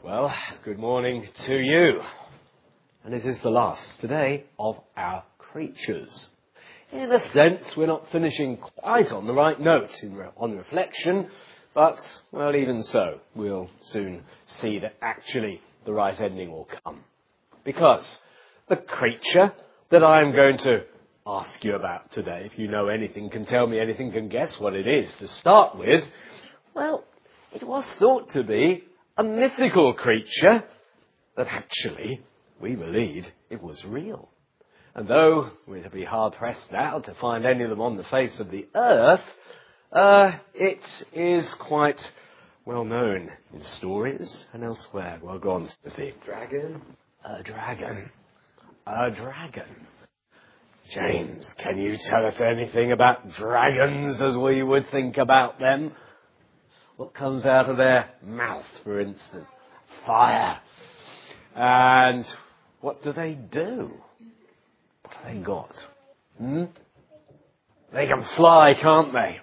Well, good morning to you. And it is the last today of our creatures. In a sense, we're not finishing quite on the right note on reflection, but, well, even so, we'll soon see that actually the right ending will come. Because the creature that I'm going to ask you about today, if you know anything, can tell me anything, can guess what it is to start with, well, it was thought to be a mythical creature, that actually, we believe, it was real. And though we'd be hard-pressed now to find any of them on the face of the earth, it is quite well known in stories and elsewhere. Well, go on, Timothy. Dragon? A dragon. A dragon. James, can you tell us anything about dragons as we would think about them? What comes out of their mouth, for instance? Fire. And what do they do? What have they got? They can fly, can't they?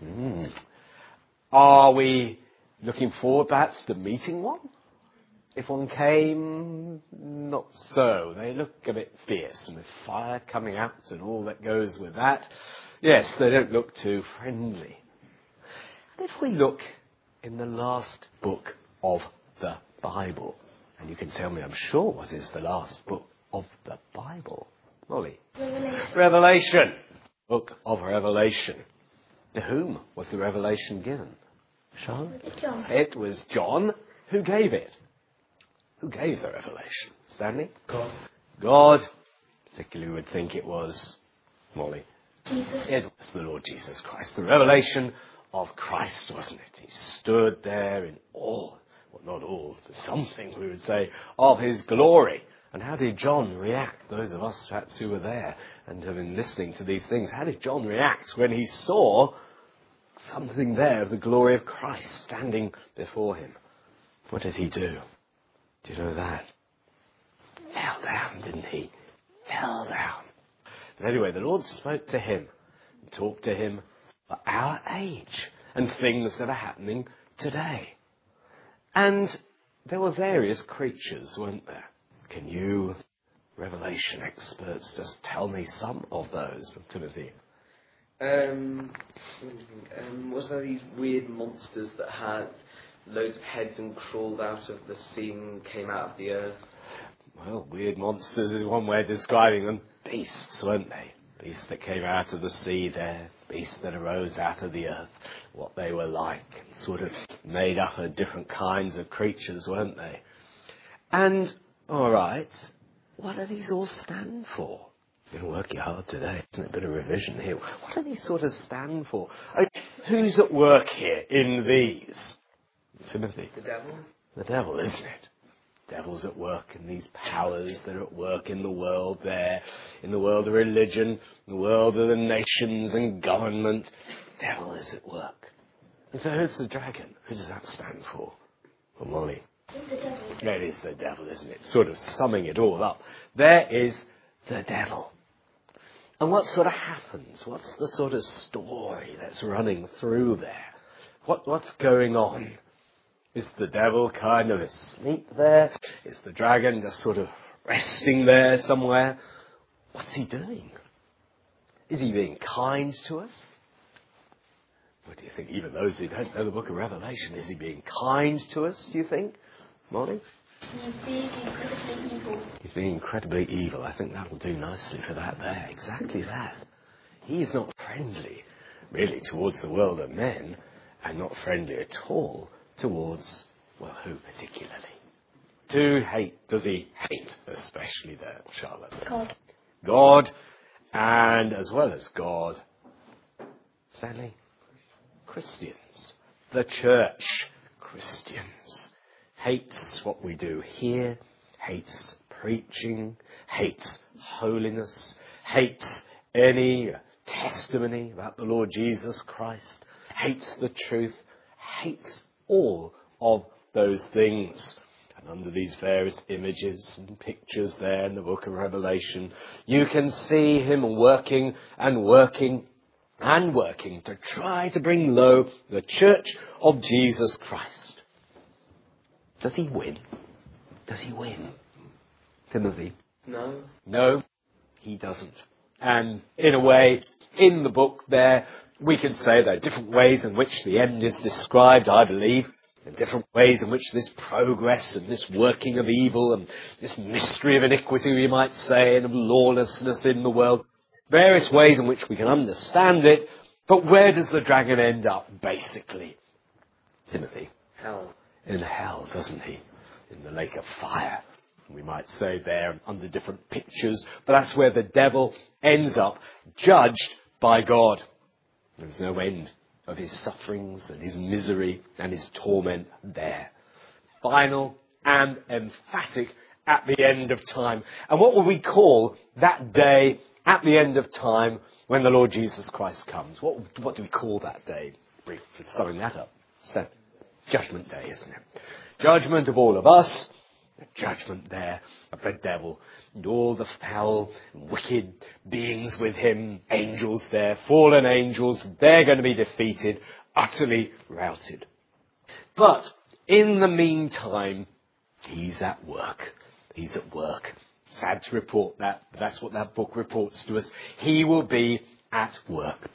Are we looking forward perhaps to meeting one? If one came, not so. They look a bit fierce and with fire coming out and all that goes with that. Yes, they don't look too friendly. And if we look in the last book of the Bible, and you can tell me, I'm sure, what is the last book of the Bible? Molly? Revelation. Book of Revelation. To whom was the revelation given? Sean? John. It was John who gave it. Who gave the revelation? Stanley? God. God. Particularly would think it was Molly. Jesus. It was the Lord Jesus Christ. The revelation of Christ, wasn't it? He stood there in awe, well, not all, but something, we would say, of his glory. And how did John react? Those of us perhaps who were there and have been listening to these things, how did John react when he saw something there of the glory of Christ standing before him? What did he do? Do you know that? Fell down, didn't he? Fell down. But anyway, the Lord spoke to him and talked to him for our age and things that are happening today. And there were various creatures, weren't there? Can you, Revelation experts, just tell me some of those, Timothy? Was there these weird monsters that had loads of heads and crawled out of the sea and came out of the earth? Well, weird monsters is one way of describing them. Beasts, weren't they? Beasts that came out of the sea there. Beasts that arose out of the earth. What they were like. Sort of made up of different kinds of creatures, weren't they? And, all right, what do these all stand for? You're going to work your hard today, isn't it? A bit of revision here. What do these sort of stand for? Who's at work here in these? Timothy. The devil? The devil, isn't it? Devil's at work in these powers that are at work in the world there, in the world of religion, in the world of the nations and government. Devil is at work. And so who's the dragon? Who does that stand for? Well, Molly. The devil. It is the devil, isn't it? Sort of summing it all up. There is the devil. And what sort of happens? What's the sort of story that's running through there? What's going on? Is the devil kind of asleep there? Is the dragon just sort of resting there somewhere? What's he doing? Is he being kind to us? What do you think? Even those who don't know the book of Revelation, is he being kind to us, do you think? Molly? He's being incredibly evil. He's being incredibly evil. I think that will do nicely for that there. Exactly that. He is not friendly, really, towards the world of men, and not friendly at all towards, well, who particularly? Does he hate, especially there, Charlotte? God. God, and as well as God, Stanley, Christians. The church, Christians. Hates what we do here, hates preaching, hates holiness, hates any testimony about the Lord Jesus Christ, hates the truth, hates all of those things. And under these various images and pictures there in the book of Revelation, you can see him working and working and working to try to bring low the church of Jesus Christ. Does he win? Does he win? Timothy? No. No, he doesn't. And in a way, in the book there, we can say there are different ways in which the end is described, I believe. There are different ways in which this progress and this working of evil and this mystery of iniquity, we might say, and of lawlessness in the world. Various ways in which we can understand it. But where does the dragon end up, basically? Timothy? Hell. In hell, doesn't he? In the lake of fire. We might say there under different pictures, but that's where the devil ends up, judged by God. There's no end of his sufferings and his misery and his torment there. Final and emphatic at the end of time. And what will we call that day at the end of time when the Lord Jesus Christ comes? What do we call that day? Brief, summing that up. So, Judgment Day, isn't it? Judgment of all of us. The judgment there of the devil and all the foul, wicked beings with him, angels there, fallen angels, they're going to be defeated, utterly routed. But in the meantime, he's at work. He's at work. Sad to report that, but that's what that book reports to us. He will be at work.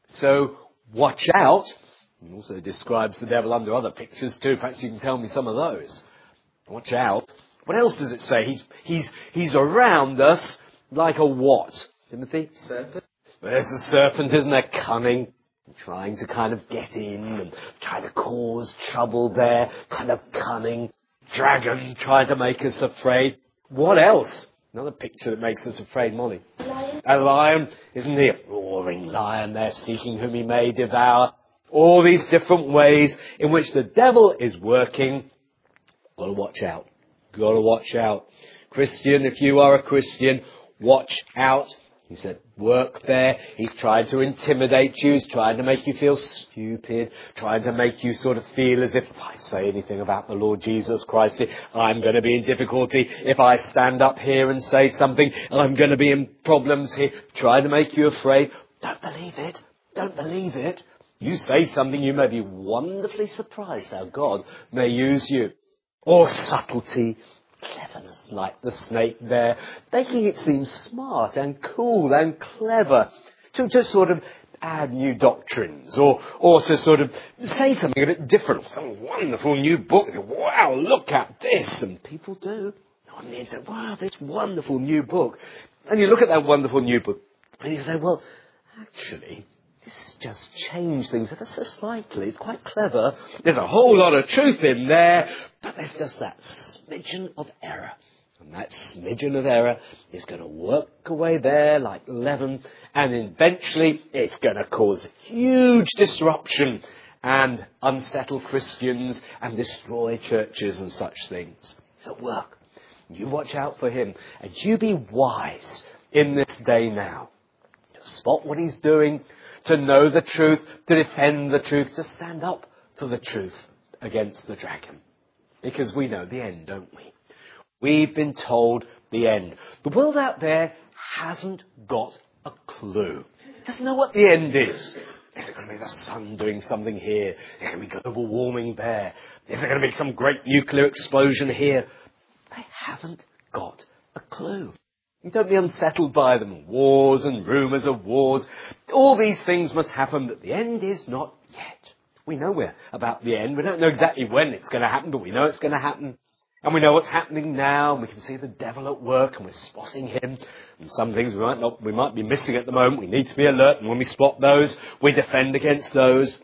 So watch out. It also describes the devil under other pictures too. Perhaps you can tell me some of those. Watch out. What else does it say? He's around us like a what, Timothy? Serpent. There's the serpent, isn't there? Cunning. Trying to kind of get in and try to cause trouble there. Kind of cunning. Dragon trying to make us afraid. What else? Another picture that makes us afraid, Molly. Lion. A lion, isn't he? A roaring lion there, seeking whom he may devour. All these different ways in which the devil is working. Got to watch out. Got to watch out. Christian, if you are a Christian, watch out. He's at work there. He's trying to intimidate you. He's trying to make you feel stupid. Trying to make you sort of feel as if I say anything about the Lord Jesus Christ, I'm going to be in difficulty. If I stand up here and say something, I'm going to be in problems here. Trying to make you afraid. Don't believe it. Don't believe it. You say something, you may be wonderfully surprised how God may use you. Or subtlety, cleverness, like the snake there, making it seem smart and cool and clever to sort of add new doctrines or to sort of say something a bit different. Some wonderful new book. Wow, look at this. And people do. And they say, wow, this wonderful new book. And you look at that wonderful new book and you say, well, actually, this just changed things ever so slightly. It's quite clever. There's a whole lot of truth in there, but there's just that smidgen of error. And that smidgen of error is going to work away there like leaven, and eventually it's going to cause huge disruption and unsettle Christians and destroy churches and such things. It's at work. You watch out for him, and you be wise in this day now to spot what he's doing, to know the truth, to defend the truth, to stand up for the truth against the dragon. Because we know the end, don't we? We've been told the end. The world out there hasn't got a clue. It doesn't know what the end is. Is it going to be the sun doing something here? Is it going to be global warming there? Is there going to be some great nuclear explosion here? They haven't got a clue. You don't be unsettled by them. Wars and rumours of wars. All these things must happen, but the end is not yet. We know about the end. We don't know exactly when it's going to happen, but we know it's going to happen. And we know what's happening now, and we can see the devil at work, and we're spotting him. And some things we might be missing at the moment. We need to be alert, and when we spot those, we defend against those.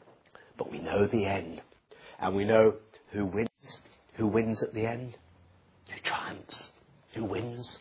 But we know the end. And we know who wins. Who wins at the end? Who triumphs? Who wins?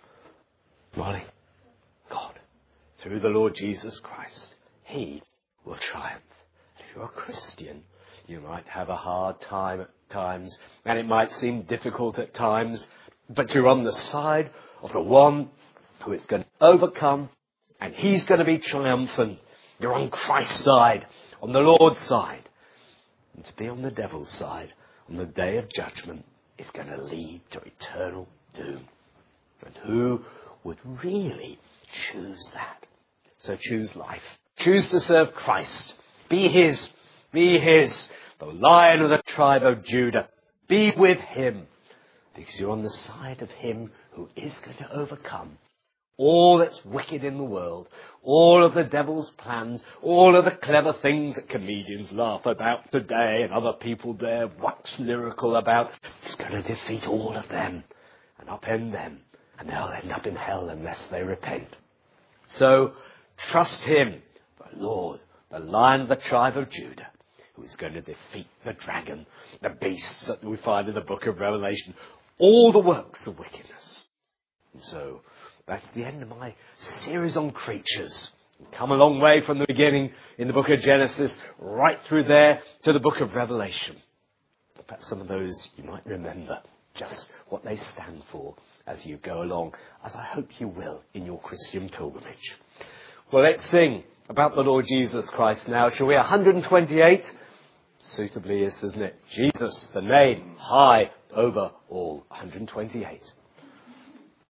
Molly, God, through the Lord Jesus Christ, he will triumph. If you're a Christian, you might have a hard time at times, and it might seem difficult at times, but you're on the side of the one who is going to overcome, and he's going to be triumphant. You're on Christ's side, on the Lord's side. And to be on the devil's side, on the day of judgment, is going to lead to eternal doom. And who would really choose that? So choose life. Choose to serve Christ. Be his. Be his. The Lion of the tribe of Judah. Be with him, because you're on the side of him who is going to overcome all that's wicked in the world, all of the devil's plans, all of the clever things that comedians laugh about today and other people there wax lyrical about. He's going to defeat all of them and upend them, and they'll end up in hell unless they repent. So trust him, the Lord, the Lion of the tribe of Judah, who is going to defeat the dragon, the beasts that we find in the book of Revelation, all the works of wickedness. And so that's the end of my series on creatures. We've come a long way from the beginning in the book of Genesis right through there to the book of Revelation. Perhaps some of those you might remember just what they stand for as you go along, as I hope you will in your Christian pilgrimage. Well, let's sing about the Lord Jesus Christ now, shall we? 128 suitably is, isn't it? Jesus, the name high over all. 128.